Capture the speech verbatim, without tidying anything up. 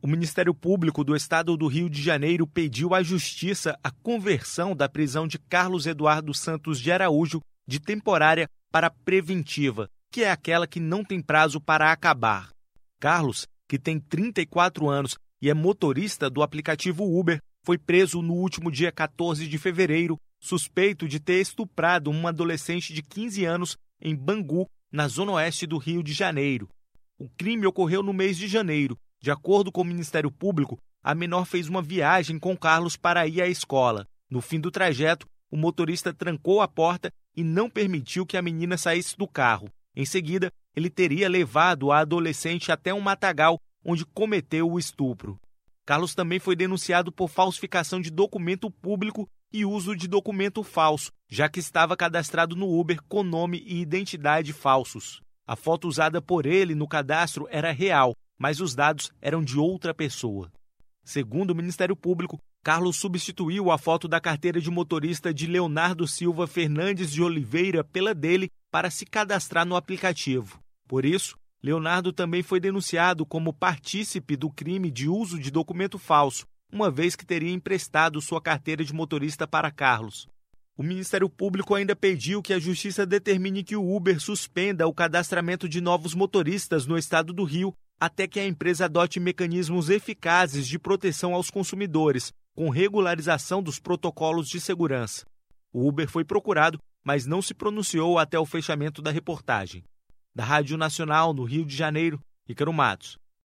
O Ministério Público do Estado do Rio de Janeiro pediu à Justiça a conversão da prisão de Carlos Eduardo Santos de Araújo de temporária para preventiva, que é aquela que não tem prazo para acabar. Carlos, que tem trinta e quatro anos e é motorista do aplicativo Uber, foi preso no último dia quatorze de fevereiro, suspeito de ter estuprado uma adolescente de quinze anos em Bangu, na zona oeste do Rio de Janeiro. O crime ocorreu no mês de janeiro. De acordo com o Ministério Público, a menor fez uma viagem com Carlos para ir à escola. No fim do trajeto, o motorista trancou a porta e não permitiu que a menina saísse do carro. Em seguida, ele teria levado a adolescente até um matagal, onde cometeu o estupro. Carlos também foi denunciado por falsificação de documento público e uso de documento falso, já que estava cadastrado no Uber com nome e identidade falsos. A foto usada por ele no cadastro era real, mas os dados eram de outra pessoa. Segundo o Ministério Público, Carlos substituiu a foto da carteira de motorista de Leonardo Silva Fernandes de Oliveira pela dele para se cadastrar no aplicativo. Por isso, Leonardo também foi denunciado como partícipe do crime de uso de documento falso, uma vez que teria emprestado sua carteira de motorista para Carlos. O Ministério Público ainda pediu que a Justiça determine que o Uber suspenda o cadastramento de novos motoristas no estado do Rio até que a empresa adote mecanismos eficazes de proteção aos consumidores, com regularização dos protocolos de segurança. O Uber foi procurado, mas não se pronunciou até o fechamento da reportagem. Da Rádio Nacional, no Rio de Janeiro, Ícaro Matos.